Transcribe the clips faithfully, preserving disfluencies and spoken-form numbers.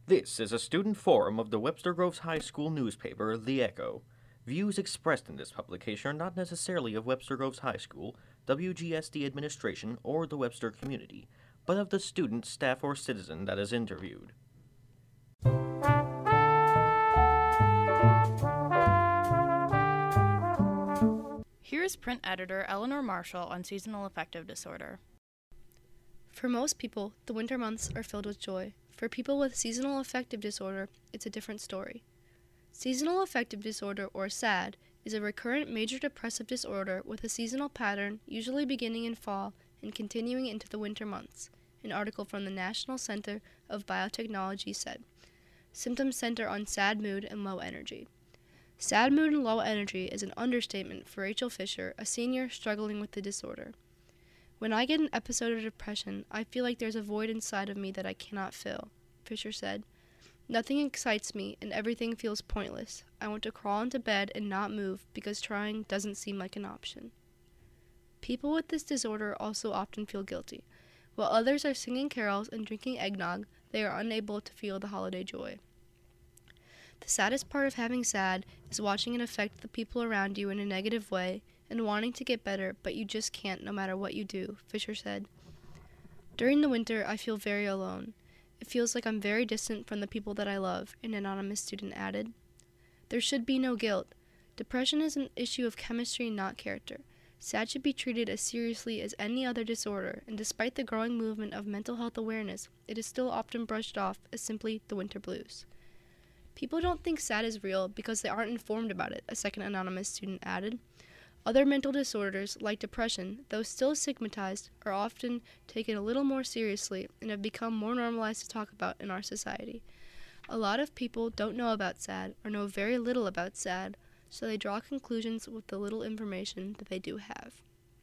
This is a student forum of the Webster Groves High School newspaper, The Echo. Views expressed in this publication are not necessarily of Webster Groves High School, W G S D administration, or the Webster community, but of the student, staff, or citizen that is interviewed. Here is print editor Eleanor Marshall on seasonal affective disorder. For most people, the winter months are filled with joy. For people with seasonal affective disorder, it's a different story. Seasonal affective disorder, or SAD, is a recurrent major depressive disorder with a seasonal pattern usually beginning in fall and continuing into the winter months, an article from the National Center of Biotechnology said. Symptoms center on sad mood and low energy. Sad mood and low energy is an understatement for Rachel Fisher, a senior struggling with the disorder. When I get an episode of depression, I feel like there's a void inside of me that I cannot fill, Fisher said. Nothing excites me, and everything feels pointless. I want to crawl into bed and not move because trying doesn't seem like an option. People with this disorder also often feel guilty. While others are singing carols and drinking eggnog, they are unable to feel the holiday joy. The saddest part of having SAD is watching it affect the people around you in a negative way and wanting to get better, but you just can't no matter what you do, Fisher said. During the winter, I feel very alone. It feels like I'm very distant from the people that I love, an anonymous student added. There should be no guilt. Depression is an issue of chemistry, not character. SAD should be treated as seriously as any other disorder, and despite the growing movement of mental health awareness, it is still often brushed off as simply the winter blues. People don't think SAD is real because they aren't informed about it, a second anonymous student added. Other mental disorders, like depression, though still stigmatized, are often taken a little more seriously and have become more normalized to talk about in our society. A lot of people don't know about SAD or know very little about SAD, so they draw conclusions with the little information that they do have.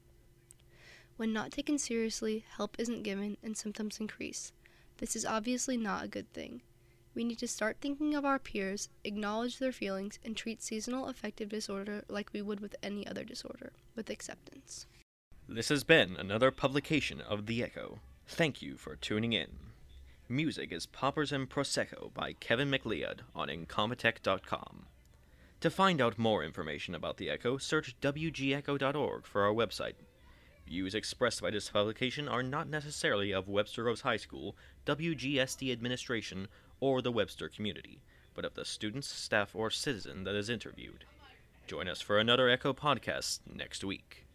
When not taken seriously, help isn't given and symptoms increase. This is obviously not a good thing. We need to start thinking of our peers, acknowledge their feelings, and treat seasonal affective disorder like we would with any other disorder, with acceptance. This has been another publication of The Echo. Thank you for tuning in. Music is Poppers and Prosecco by Kevin MacLeod on incompetech dot com. To find out more information about The Echo, search w g echo dot org for our website. Views expressed by this publication are not necessarily of Webster Groves High School, W G S D administration, or the Webster community, but of the students, staff, or citizen that is interviewed. Join us for another Echo podcast next week.